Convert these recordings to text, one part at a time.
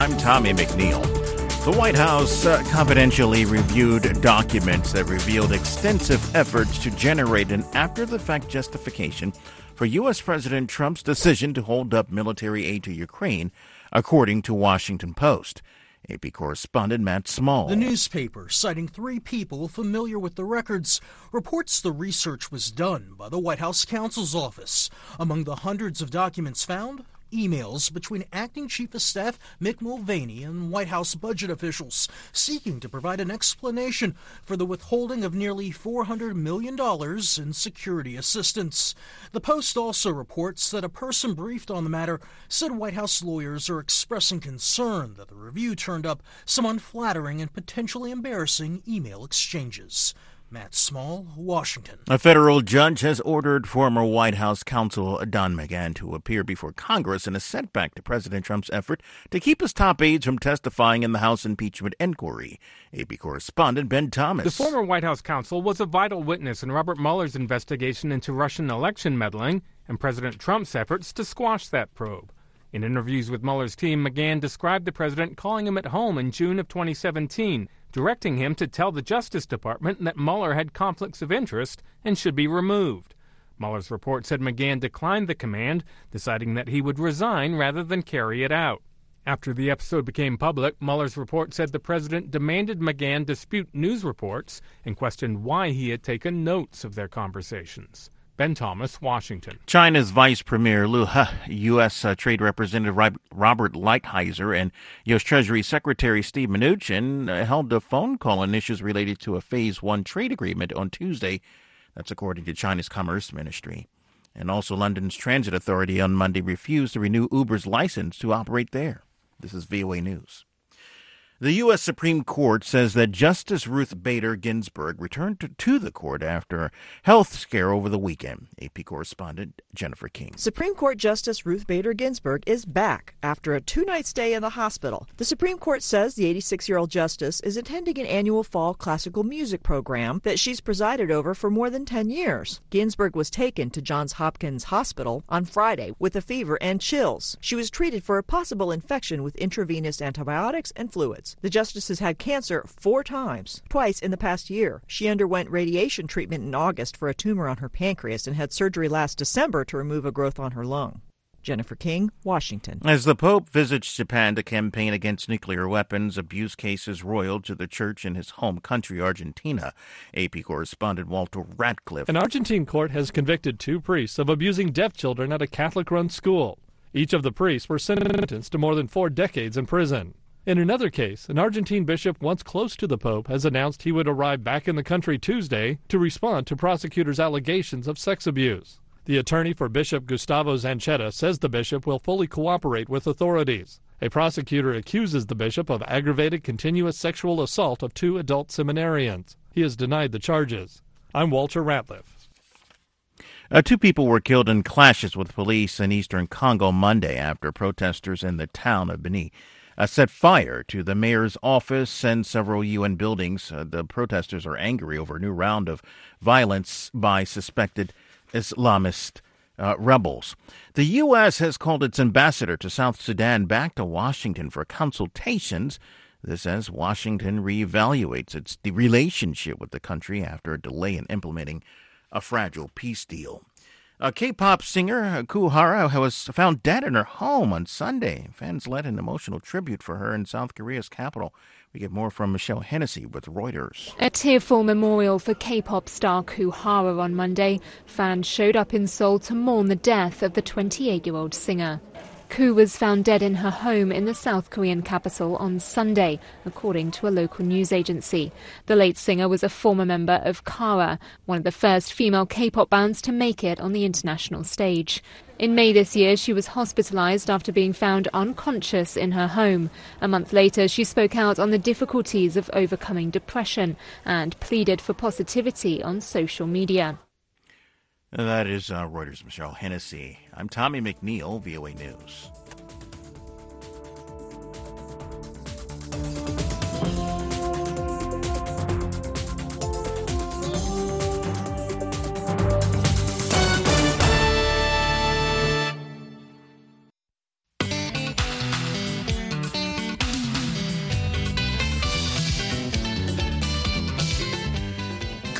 I'm Tommy McNeil. The White House confidentially reviewed documents that revealed extensive efforts to generate an after-the-fact justification for U.S. President Trump's decision to hold up military aid to Ukraine, according to Washington Post. AP correspondent Matt Small. The newspaper, citing 3 people familiar with the records, reports the research was done by the White House counsel's office. Among the hundreds of documents found, emails between Acting Chief of Staff Mick Mulvaney and White House budget officials seeking to provide an explanation for the withholding of nearly $400 million in security assistance. The Post also reports that a person briefed on the matter said White House lawyers are expressing concern that the review turned up some unflattering and potentially embarrassing email exchanges. Matt Small, Washington. A federal judge has ordered former White House counsel Don McGahn to appear before Congress in a setback to President Trump's effort to keep his top aides from testifying in the House impeachment inquiry. AP correspondent Ben Thomas. The former White House counsel was a vital witness in Robert Mueller's investigation into Russian election meddling and President Trump's efforts to squash that probe. In interviews with Mueller's team, McGahn described the president calling him at home in June of 2017, directing him to tell the Justice Department that Mueller had conflicts of interest and should be removed. Mueller's report said McGahn declined the command, deciding that he would resign rather than carry it out. After the episode became public, Mueller's report said the president demanded McGahn dispute news reports and questioned why he had taken notes of their conversations. Ben Thomas, Washington. China's Vice Premier Liu He, U.S. Trade Representative Robert Lighthizer, and U.S. Treasury Secretary Steve Mnuchin held a phone call on issues related to a Phase 1 trade agreement on Tuesday. That's according to China's Commerce Ministry. And also London's Transit Authority on Monday refused to renew Uber's license to operate there. This is VOA News. The U.S. Supreme Court says that Justice Ruth Bader Ginsburg returned to the court after a health scare over the weekend. AP correspondent Jennifer King. Supreme Court Justice Ruth Bader Ginsburg is back after a 2-night stay in the hospital. The Supreme Court says the 86-year-old justice is attending an annual fall classical music program that she's presided over for more than 10 years. Ginsburg was taken to Johns Hopkins Hospital on Friday with a fever and chills. She was treated for a possible infection with intravenous antibiotics and fluids. The justice has had cancer 4 times, twice in the past year. She underwent radiation treatment in August for a tumor on her pancreas and had surgery last December to remove a growth on her lung. Jennifer King, Washington. As the Pope visits Japan to campaign against nuclear weapons, abuse cases roiled to the church in his home country, Argentina. AP correspondent Walter Ratcliffe. An Argentine court has convicted 2 priests of abusing deaf children at a Catholic-run school. Each of the priests were sentenced to more than 4 decades in prison. In another case, an Argentine bishop once close to the Pope has announced he would arrive back in the country Tuesday to respond to prosecutors' allegations of sex abuse. The attorney for Bishop Gustavo Zanchetta says the bishop will fully cooperate with authorities. A prosecutor accuses the bishop of aggravated continuous sexual assault of 2 adult seminarians. He has denied the charges. I'm Walter Ratliff. 2 people were killed in clashes with police in eastern Congo Monday after protesters in the town of Beni set fire to the mayor's office and several UN buildings. The protesters are angry over a new round of violence by suspected Islamist rebels. The U.S. has called its ambassador to South Sudan back to Washington for consultations. This as Washington reevaluates the relationship with the country after a delay in implementing a fragile peace deal. K-pop singer Kuhara was found dead in her home on Sunday. Fans led an emotional tribute for her in South Korea's capital. We get more from Michelle Hennessy with Reuters. A tearful memorial for K-pop star Kuhara on Monday. Fans showed up in Seoul to mourn the death of the 28-year-old singer. Koo was found dead in her home in the South Korean capital on Sunday, according to a local news agency. The late singer was a former member of KARA, one of the first female K-pop bands to make it on the international stage. In May this year, she was hospitalized after being found unconscious in her home. A month later, she spoke out on the difficulties of overcoming depression and pleaded for positivity on social media. That is Reuters' Michelle Hennessy. I'm Tommy McNeil, VOA News.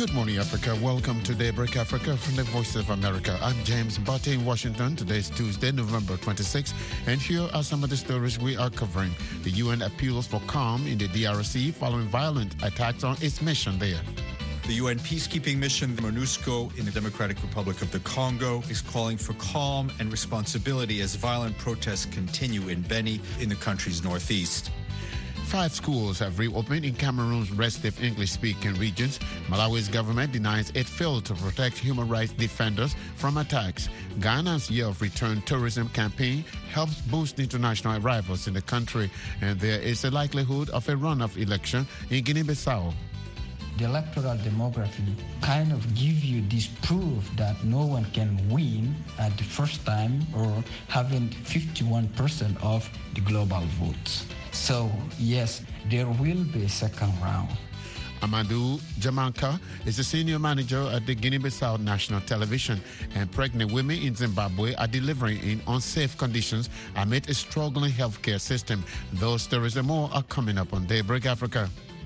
Good morning, Africa. Welcome to Daybreak Africa from the Voice of America. I'm James Botte in Washington. Today is Tuesday, November 26, and here are some of the stories we are covering. The UN appeals for calm in the DRC following violent attacks on its mission there. The UN peacekeeping mission, the MONUSCO, in the Democratic Republic of the Congo, is calling for calm and responsibility as violent protests continue in Beni, in the country's northeast. 5 schools have reopened in Cameroon's restive English-speaking regions. Malawi's government denies it failed to protect human rights defenders from attacks. Ghana's Year of Return tourism campaign helps boost international arrivals in the country, and there is a likelihood of a runoff election in Guinea-Bissau. The electoral demography kind of give you this proof that no one can win at the first time or having 51% of the global votes. So, yes, there will be a second round. Amadou Jamanka is the senior manager at the Guinea-Bissau National Television, and pregnant women in Zimbabwe are delivering in unsafe conditions amid a struggling healthcare system. Those stories and more are coming up on Daybreak Africa.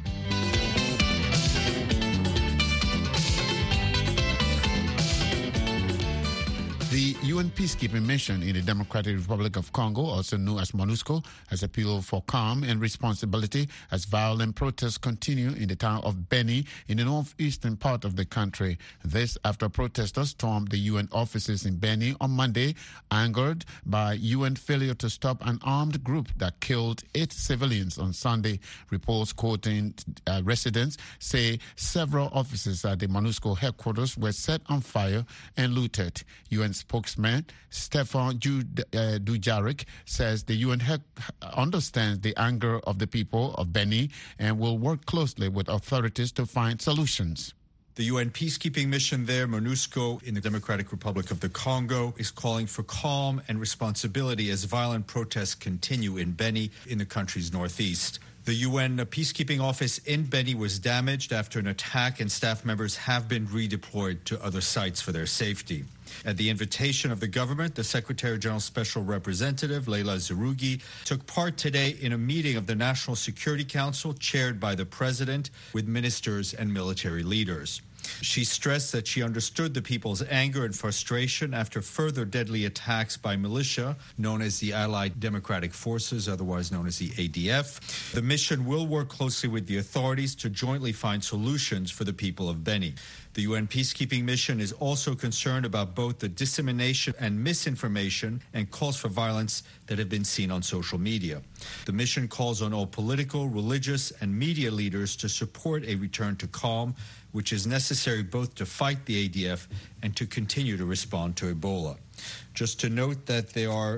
The UN peacekeeping mission in the Democratic Republic of Congo, also known as MONUSCO, has appealed for calm and responsibility as violent protests continue in the town of Beni in the northeastern part of the country. This after protesters stormed the UN offices in Beni on Monday, angered by UN failure to stop an armed group that killed 8 civilians on Sunday. Reports quoting residents say several offices at the MONUSCO headquarters were set on fire and looted. UN spokesman Stefan Dujarric says the UN understands the anger of the people of Beni and will work closely with authorities to find solutions. The UN peacekeeping mission there, MONUSCO, in the Democratic Republic of the Congo, is calling for calm and responsibility as violent protests continue in Beni, in the country's northeast. The UN peacekeeping office in Beni was damaged after an attack, and staff members have been redeployed to other sites for their safety. At the invitation of the government, the Secretary General's Special Representative, Leila Zerugi, took part today in a meeting of the National Security Council chaired by the President with ministers and military leaders. She stressed that she understood the people's anger and frustration after further deadly attacks by militia known as the Allied Democratic Forces, otherwise known as the ADF. The mission will work closely with the authorities to jointly find solutions for the people of Beni. The UN peacekeeping mission is also concerned about both the dissemination and misinformation and calls for violence that have been seen on social media. The mission calls on all political, religious, and media leaders to support a return to calm, which is necessary both to fight the ADF and to continue to respond to Ebola. Just to note that there are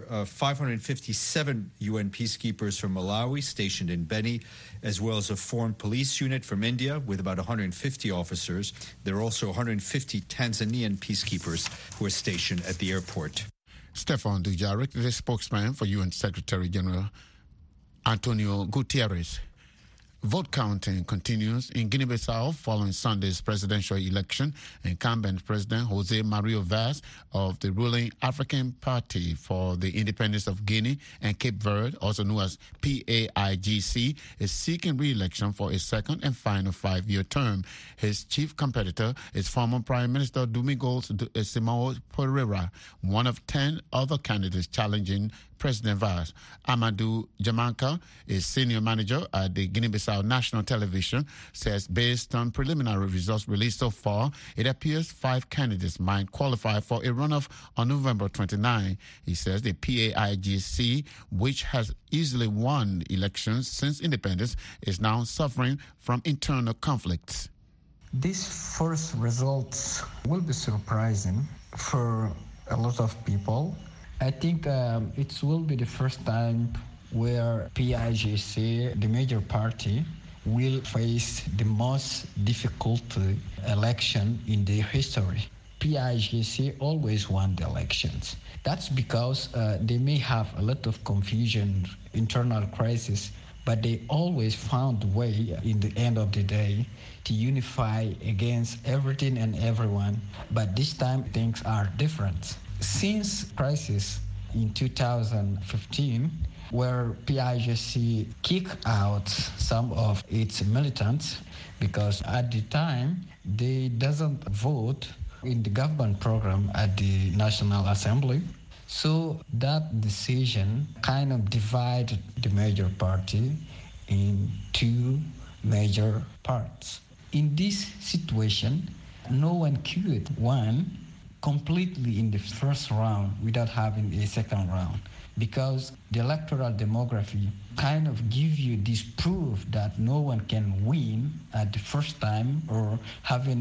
557 UN peacekeepers from Malawi stationed in Beni, as well as a foreign police unit from India with about 150 officers. There are also 150 Tanzanian peacekeepers who are stationed at the airport. Stefan Dujarric, the spokesman for UN Secretary General Antonio Guterres. Vote counting continues in Guinea-Bissau following Sunday's presidential election. Incumbent President Jose Mario Vaz of the ruling African Party for the Independence of Guinea and Cape Verde, also known as PAIGC, is seeking re-election for a second and final 5-year term. His chief competitor is former Prime Minister Domingos Simão Pereira, one of 10 other candidates challenging President Vaz. Amadou Jamanka is senior manager at the Guinea-Bissau National Television, says based on preliminary results released so far, it appears 5 candidates might qualify for a runoff on November 29. He says the PAIGC, which has easily won elections since independence, is now suffering from internal conflicts. These first results will be surprising for a lot of people. I think it will be the first time where PAIGC, the major party, will face the most difficult election in their history. PAIGC always won the elections. That's because they may have a lot of confusion, internal crisis, but they always found a way in the end of the day to unify against everything and everyone. But this time things are different. Since crisis in 2015, where PIJC kicked out some of its militants because at the time they doesn't vote in the government program at the National Assembly. So that decision kind of divided the major party in two major parts. In this situation, no one could win completely in the first round without having a second round, because the electoral demography kind of give you this proof that no one can win at the first time or having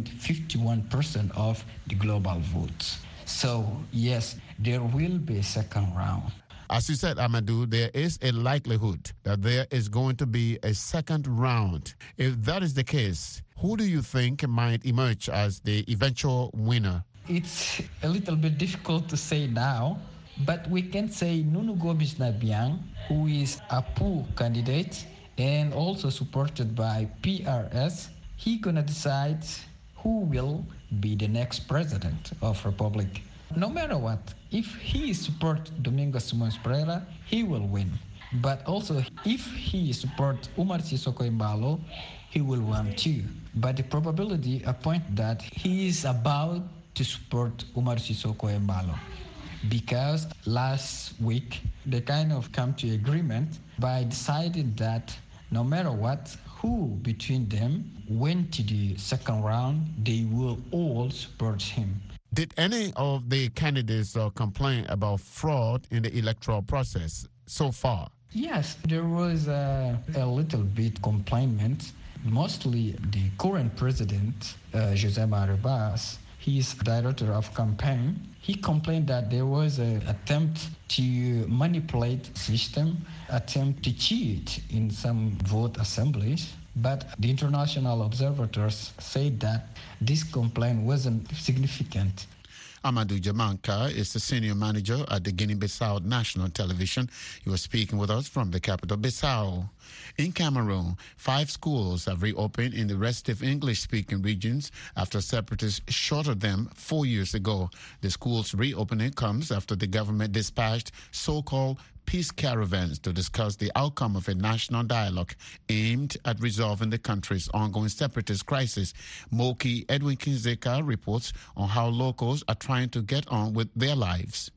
51% of the global votes. So yes, there will be a second round. As you said, Amadou, there is a likelihood that there is going to be a second round. If that is the case, who do you think might emerge as the eventual winner? It's a little bit difficult to say now, but we can say Nunu Gobis Nabiang, who is a PU candidate and also supported by PRS, he gonna decide who will be the next president of Republic. No matter what, if he support Domingos Simões Pereira, he will win. But also, if he support Umar Sissoco Embalo, he will win too. But the probability point that he is about to support Umar Sissoco Embalo, because last week they kind of come to agreement by deciding that no matter what, who between them went to the second round, they will all support him. Did any of the candidates complain about fraud in the electoral process so far? Yes, there was a little bit complaint. Mostly the current president, José Mário Vaz, he's director of campaign. He complained that there was an attempt to manipulate system, attempt to cheat in some vote assemblies. But the international observers said that this complaint wasn't significant. Amadou Jamanka is the senior manager at the Guinea-Bissau National Television. He was speaking with us from the capital, Bissau. In Cameroon, 5 schools have reopened in the restive English-speaking regions after separatists shuttered them 4 years ago. The school's reopening comes after the government dispatched so-called peace caravans to discuss the outcome of a national dialogue aimed at resolving the country's ongoing separatist crisis. Moki Edwin Kinzeka reports on how locals are trying to get on with their lives.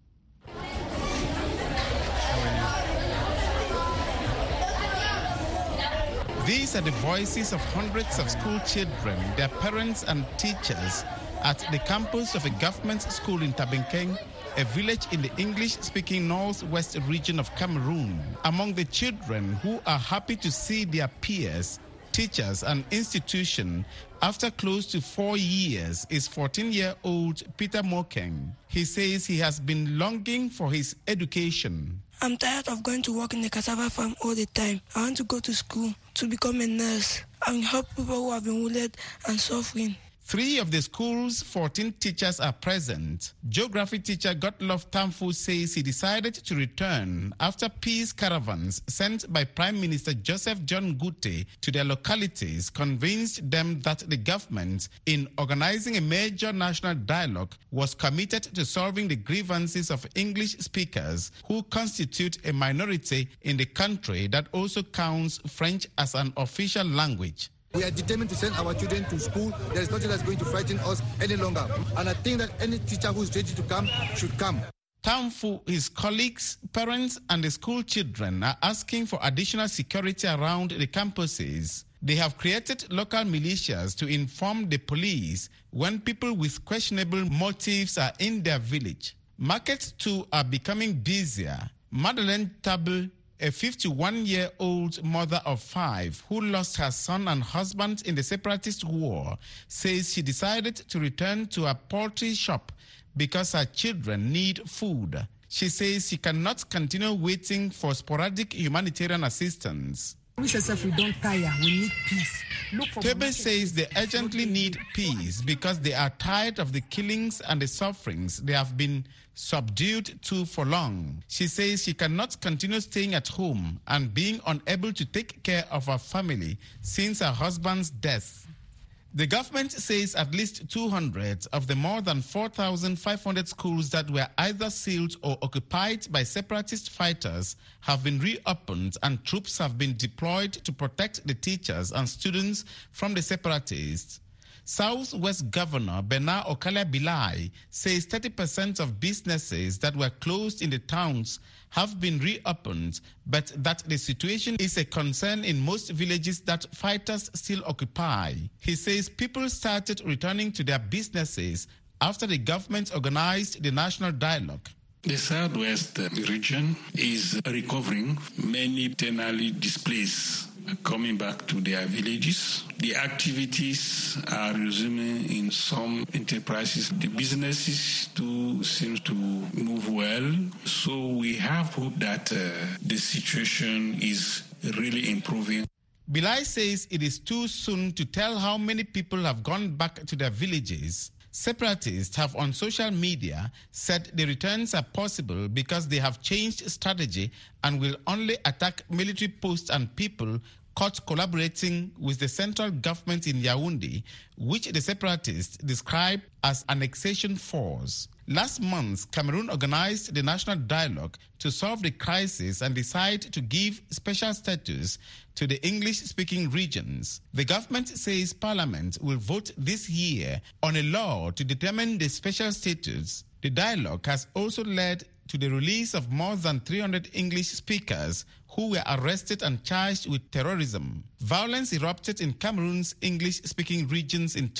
These are the voices of hundreds of school children, their parents and teachers at the campus of a government school in Tabenkeng, a village in the English-speaking northwest region of Cameroon. Among the children who are happy to see their peers, teachers and institution after close to 4 years is 14-year-old Peter Mokeng. He says he has been longing for his education. I'm tired of going to work in the cassava farm all the time. I want to go to school to become a nurse and help people who have been wounded and suffering. 3 of the school's 14 teachers are present. Geography teacher Gottlof Tamfu says he decided to return after peace caravans sent by Prime Minister Joseph John Gute to their localities convinced them that the government, in organizing a major national dialogue, was committed to solving the grievances of English speakers who constitute a minority in the country that also counts French as an official language. We are determined to send our children to school. There is nothing that's going to frighten us any longer. And I think that any teacher who is ready to come should come. Tamfu, his colleagues, parents, and the school children are asking for additional security around the campuses. They have created local militias to inform the police when people with questionable motives are in their village. Markets too are becoming busier. Madeleine Table, a 51-year-old mother of 5 who lost her son and husband in the separatist war, says she decided to return to a poultry shop because her children need food. She says she cannot continue waiting for sporadic humanitarian assistance. We don't tire, we need peace. Tebe says they urgently need peace because they are tired of the killings and the sufferings they have been subdued to for long. She says she cannot continue staying at home and being unable to take care of her family since her husband's death. The government says at least 200 of the more than 4,500 schools that were either sealed or occupied by separatist fighters have been reopened, and troops have been deployed to protect the teachers and students from the separatists. Southwest Governor Bernard Okalia Bilai says 30% of businesses that were closed in the towns have been reopened, but that the situation is a concern in most villages that fighters still occupy. He says people started returning to their businesses after the government organized the national dialogue. The Southwest region is recovering. Many internally displaced coming back to their villages. The activities are resuming in some enterprises. The businesses too seem to move well. So we have hope that the situation is really improving. Bilai says it is too soon to tell how many people have gone back to their villages. Separatists have on social media said the returns are possible because they have changed strategy and will only attack military posts and people caught collaborating with the central government in Yaoundé, which the separatists described as annexation force. Last month, Cameroon organized the national dialogue to solve the crisis and decide to give special status to the English-speaking regions. The government says Parliament will vote this year on a law to determine the special status. The dialogue has also led to the release of more than 300 English speakers who were arrested and charged with terrorism. Violence erupted in Cameroon's English-speaking regions in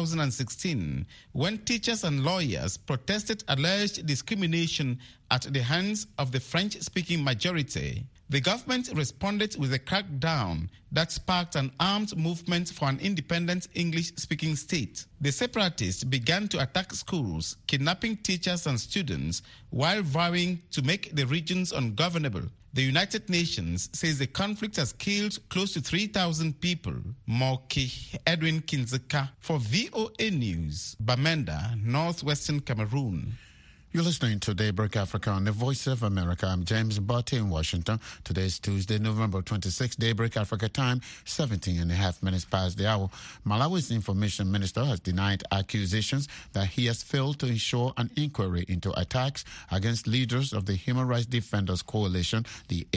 2016 when teachers and lawyers protested alleged discrimination at the hands of the French-speaking majority. The government responded with a crackdown that sparked an armed movement for an independent English-speaking state. The separatists began to attack schools, kidnapping teachers and students, while vowing to make the regions ungovernable. The United Nations says the conflict has killed close to 3,000 people. Moki Edwin Kinzeka for VOA News, Bamenda, Northwestern Cameroon. You're listening to Daybreak Africa on the Voice of America. I'm James Barty in Washington. Today is Tuesday, November 26, Daybreak Africa time, 17 and a half minutes past the hour. Malawi's information minister has denied accusations that he has failed to ensure an inquiry into attacks against leaders of the Human Rights Defenders Coalition, the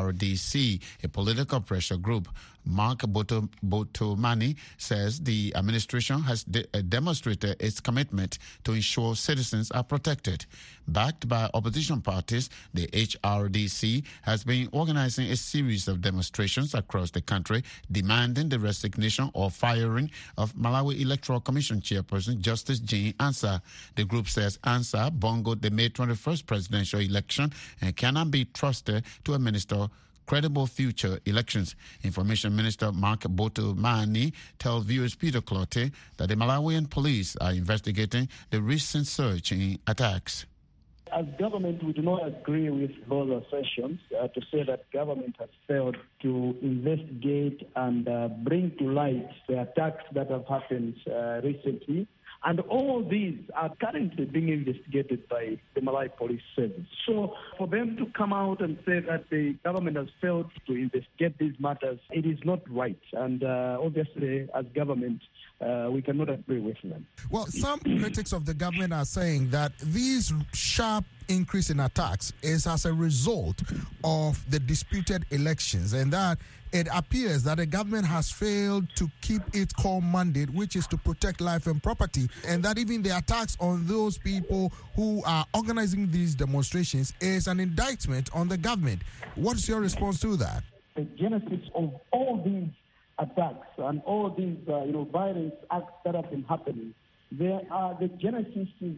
HRDC, a political pressure group. Mark Botomani says the administration has demonstrated its commitment to ensure citizens are protected. Backed by opposition parties, the HRDC has been organizing a series of demonstrations across the country demanding the resignation or firing of Malawi Electoral Commission Chairperson Justice Jean Ansah. The group says Ansah bungled the May 21st presidential election and cannot be trusted to administer credible future elections. Information Minister Mark Botomani tells viewers Peter Clotte that the Malawian police are investigating the recent surge in attacks. As government, we do not agree with those assertions to say that government has failed to investigate and bring to light the attacks that have happened recently. And all these are currently being investigated by the Malawi Police Service. So for them to come out and say that the government has failed to investigate these matters, it is not right. And obviously, as government, we cannot agree with them. Well, some critics of the government are saying that these sharp increase in attacks is as a result of the disputed elections, and that it appears that the government has failed to keep its core mandate, which is to protect life and property, and that even the attacks on those people who are organizing these demonstrations is an indictment on the government. What's your response to that? The genesis of all these attacks and all these violence acts that have been happening, the genesis is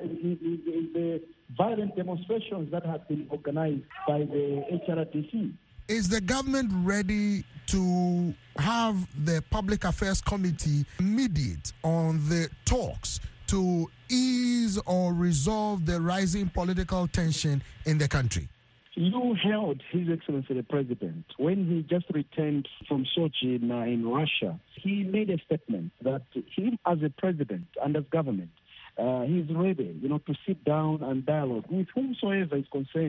the violent demonstrations that have been organized by the HRDC. Is the government ready to have the Public Affairs Committee mediate on the talks to ease or resolve the rising political tension in the country? You held His Excellency the President when he just returned from Sochi in Russia. He made a statement that he, as a president and as government, he's ready, to sit down and dialogue with whomsoever is concerned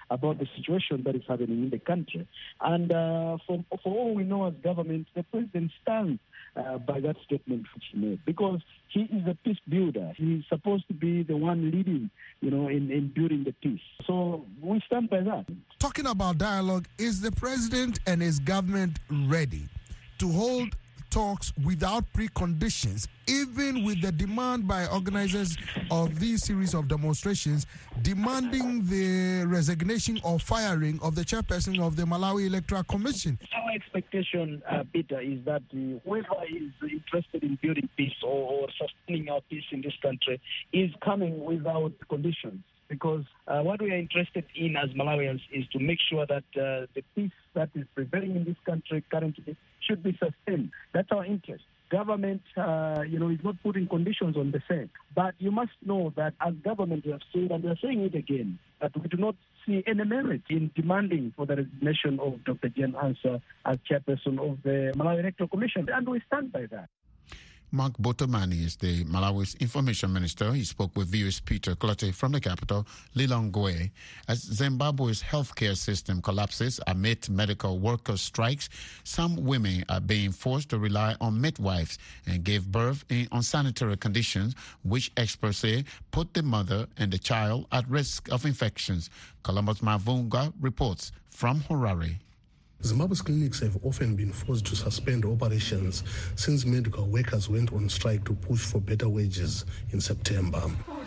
about the situation that is happening in the country. And for all we know as government, the president stands by that statement which he made, because he is a peace builder. He's supposed to be the one leading, in building the peace. So we stand by that. Talking about dialogue, is the president and his government ready to hold talks without preconditions, even with the demand by organizers of these series of demonstrations demanding the resignation or firing of the chairperson of the Malawi Electoral Commission? Our expectation, Peter, is that whoever is interested in building peace or sustaining our peace in this country is coming without conditions. Because what we are interested in as Malawians is to make sure that the peace that is prevailing in this country currently should be sustained. That's our interest. Government, is not putting conditions on the same. But you must know that as government, we have said, and we are saying it again, that we do not see any merit in demanding for the resignation of Dr. Jen Ansah as chairperson of the Malawi Electoral Commission, and we stand by that. Mark Botomani is the Malawi's information minister. He spoke with viewers Peter Clotte from the capital, Lilongwe. As Zimbabwe's healthcare system collapses amid medical workers' strikes, some women are being forced to rely on midwives and give birth in unsanitary conditions, which experts say put the mother and the child at risk of infections. Columbus Mavunga reports from Harare. Zimbabwe's clinics have often been forced to suspend operations since medical workers went on strike to push for better wages in September.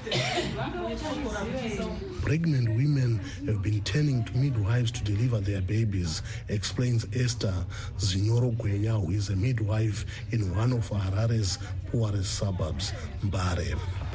Pregnant women have been turning to midwives to deliver their babies, explains Esther Zinyoro Gwenya, who is a midwife in one of Harare's poorest suburbs, Mbare.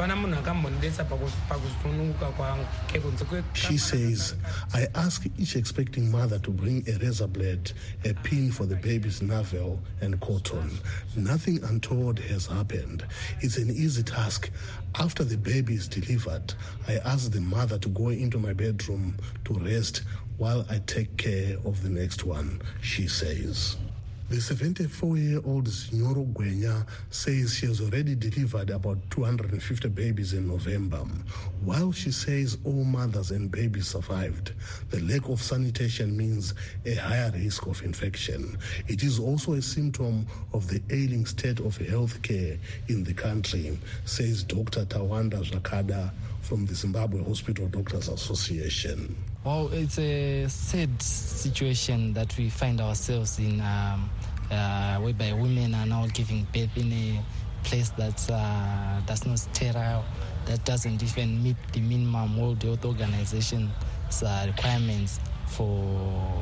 She says, I ask each expecting mother to bring a razor blade, a pin for the baby's navel, and cotton. Nothing untoward has happened. It's an easy task. After the baby is delivered, I ask the mother to go into my bedroom to rest while I take care of the next one, she says. The 74-year-old Zinyoro Gwenya says she has already delivered about 250 babies in November. While she says all mothers and babies survived, the lack of sanitation means a higher risk of infection. It is also a symptom of the ailing state of health care in the country, says Dr. Tawanda Zhakada from the Zimbabwe Hospital Doctors Association. Well, it's a sad situation that we find ourselves in, whereby women are now giving birth in a place that's not sterile, that doesn't even meet the minimum World Health Organization's requirements for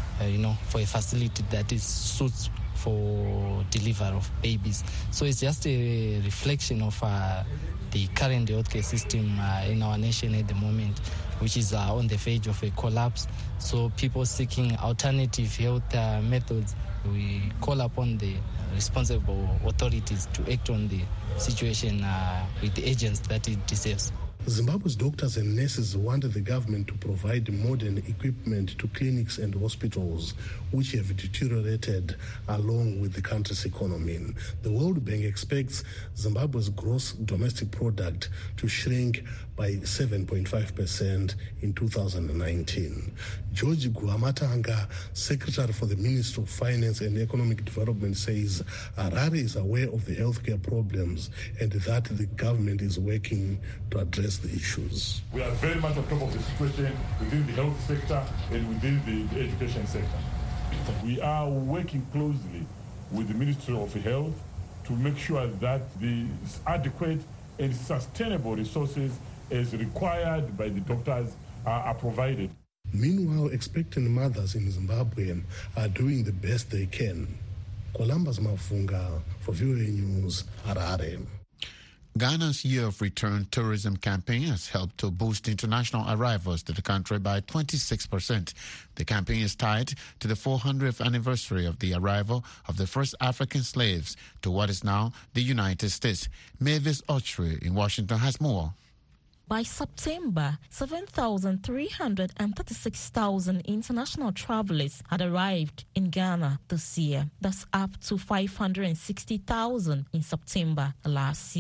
a facility that is suits for delivery of babies. So it's just a reflection of the current healthcare system in our nation at the moment, which is on the verge of a collapse. So people seeking alternative health methods, we call upon the responsible authorities to act on the situation with the agents that it deserves. Zimbabwe's doctors and nurses wanted the government to provide modern equipment to clinics and hospitals, which have deteriorated along with the country's economy. The World Bank expects Zimbabwe's gross domestic product to shrink by 7.5% in 2019. George Guamatanga, Secretary for the Ministry of Finance and Economic Development, says Harare is aware of the healthcare problems and that the government is working to address the issues. We are very much on top of the situation within the health sector and within the education sector. We are working closely with the Ministry of Health to make sure that the adequate and sustainable resources as required by the doctors are provided. Meanwhile, expectant mothers in Zimbabwe are doing the best they can. Columbus Mafunga for VOA News, Harare. Ghana's Year of Return tourism campaign has helped to boost international arrivals to the country by 26%. The campaign is tied to the 400th anniversary of the arrival of the first African slaves to what is now the United States. Mavis Ochre in Washington has more. By September, 7,336,000 international travelers had arrived in Ghana this year. That's up to 560,000 in September last year.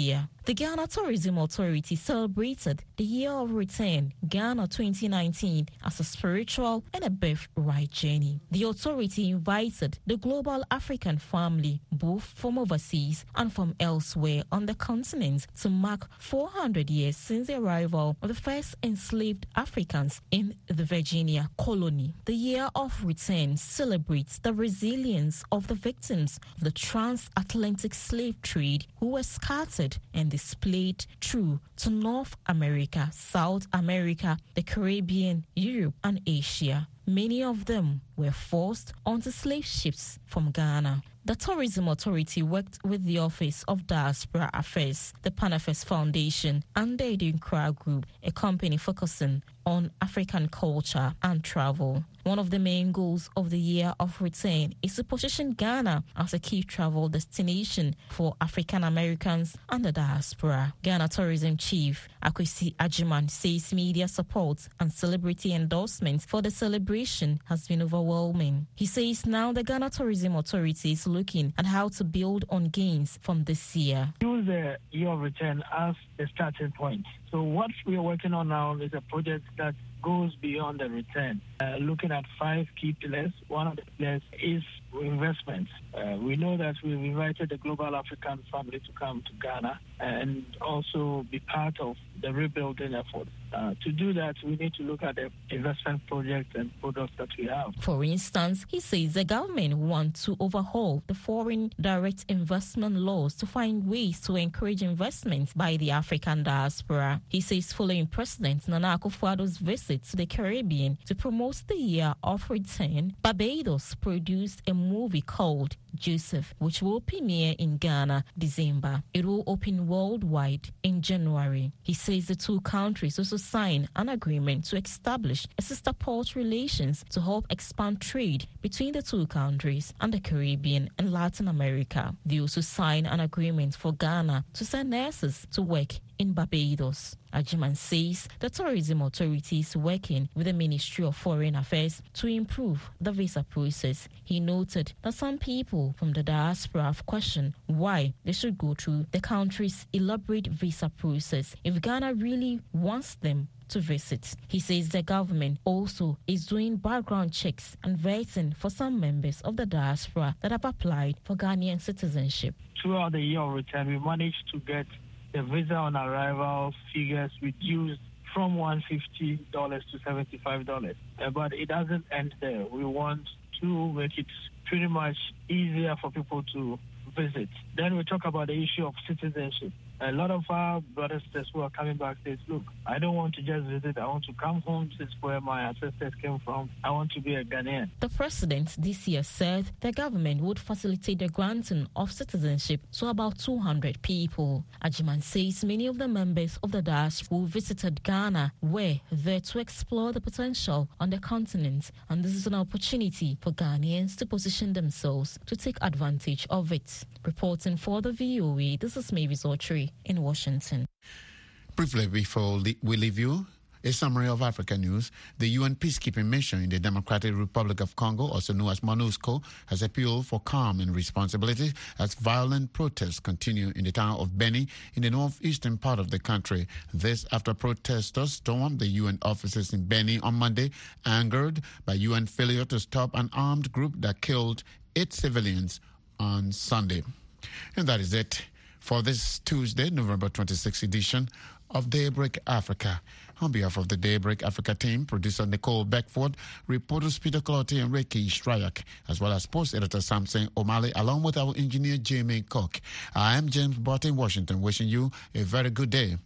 The Ghana Tourism Authority celebrated the Year of Return, Ghana 2019, as a spiritual and a birthright journey. The authority invited the global African family, both from overseas and from elsewhere on the continent, to mark 400 years since the arrival of the first enslaved Africans in the Virginia colony. The Year of Return celebrates the resilience of the victims of the transatlantic slave trade who were scattered and displayed through to North America, South America, the Caribbean, Europe, and Asia. Many of them were forced onto slave ships from Ghana. The Tourism Authority worked with the Office of Diaspora Affairs, the Pan Affairs Foundation, and the Edinkra Group, a company focusing on African culture and travel. One of the main goals of the Year of Return is to position Ghana as a key travel destination for African Americans and the diaspora. Ghana Tourism Chief Akwesi Ajiman says media support and celebrity endorsements for the celebration has been overwhelming. He says now the Ghana Tourism Authority is looking at how to build on gains from this year. Use the Year of Return as the starting point. So what we are working on now is a project that goes beyond the return, looking at 5 key pillars. One of the pillars is investments. We know that we've invited the global African family to come to Ghana and also be part of the rebuilding effort. To do that, we need to look at the investment projects and products that we have. For instance, he says the government wants to overhaul the foreign direct investment laws to find ways to encourage investments by the African diaspora. He says following President Nana Akufo-Addo's visit to the Caribbean to promote the Year of Return, Barbados produced a movie called Joseph, which will premiere in Ghana December. It will open worldwide in January. He says the two countries also signed an agreement to establish a sister port relations to help expand trade between the two countries and the Caribbean and Latin America. They also signed an agreement for Ghana to send nurses to work in Barbados. Ajiman says the Tourism Authority is working with the Ministry of Foreign Affairs to improve the visa process. He noted that some people from the diaspora have questioned why they should go through the country's elaborate visa process if Ghana really wants them to visit. He says the government also is doing background checks and vetting for some members of the diaspora that have applied for Ghanaian citizenship. Throughout the Year of Return, we managed to get the visa on arrival figures reduced from $150 to $75. But it doesn't end there. We want to make it pretty much easier for people to visit. Then we talk about the issue of citizenship. A lot of our brothers and sisters who are coming back say, look, I don't want to just visit. I want to come home. This is where my ancestors came from. I want to be a Ghanaian. The president this year said the government would facilitate the granting of citizenship to about 200 people. Ajiman says many of the members of the diaspora who visited Ghana were there to explore the potential on the continent, and this is an opportunity for Ghanaians to position themselves to take advantage of it. Reporting for the VOA, this is Mavis Autry in Washington. Briefly before we leave you, a summary of Africa news. The UN peacekeeping mission in the Democratic Republic of Congo, also known as MONUSCO, has appealed for calm and responsibility as violent protests continue in the town of Beni in the northeastern part of the country. This after protesters stormed the UN offices in Beni on Monday, angered by UN failure to stop an armed group that killed 8 civilians on Sunday. And that is it for this Tuesday, November 26th edition of Daybreak Africa. On behalf of the Daybreak Africa team, producer Nicole Beckford, reporters Peter Clottey and Ricky Stryak, as well as sports editor Samson O'Malley, along with our engineer Jamie Cook. I am James Bott in Washington, wishing you a very good day.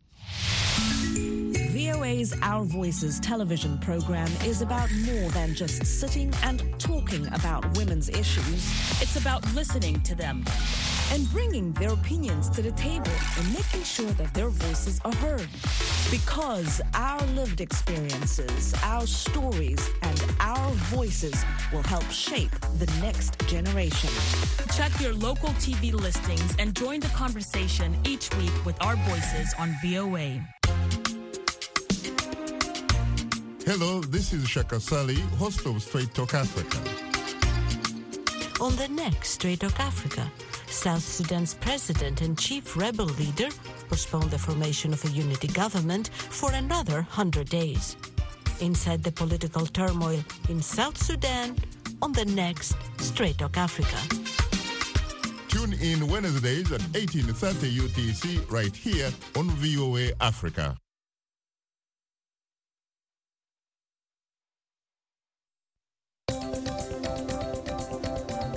VOA's Our Voices television program is about more than just sitting and talking about women's issues. It's about listening to them and bringing their opinions to the table and making sure that their voices are heard. Because our lived experiences, our stories, and our voices will help shape the next generation. Check your local TV listings and join the conversation each week with Our Voices on VOA. Hello, this is Shaka Sali, host of Straight Talk Africa. On the next Straight Talk Africa, South Sudan's president and chief rebel leader postponed the formation of a unity government for another 100 days. Inside the political turmoil in South Sudan on the next Straight Talk Africa. Tune in Wednesdays at 18:30 UTC right here on VOA Africa.